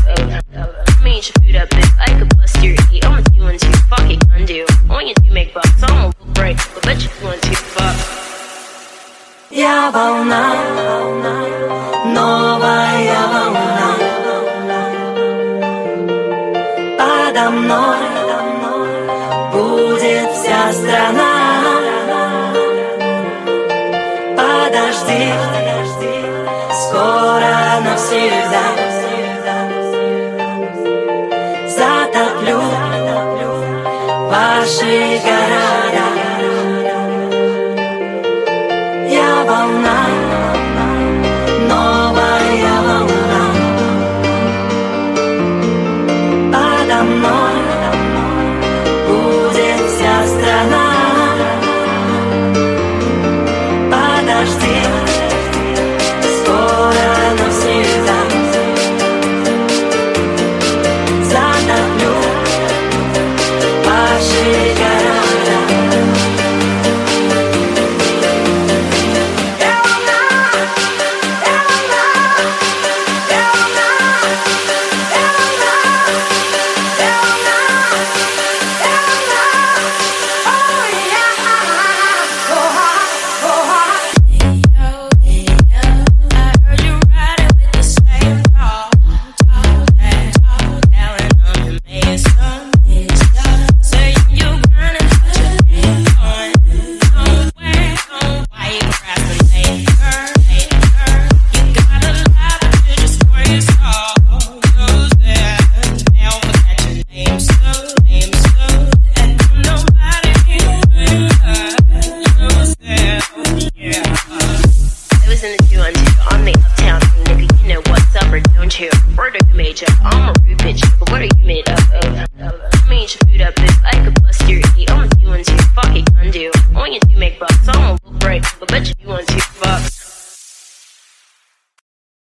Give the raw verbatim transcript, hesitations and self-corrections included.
I mean, shoot up it. I could bust your E. I'm a two and two. Fuck it, undo. On you do make bucks. I'm a look right. But bet you two and two. Fuck. Я волна, новая волна. Подо мной будет вся страна. Подожди, скоро навсегда затоплю ваши города.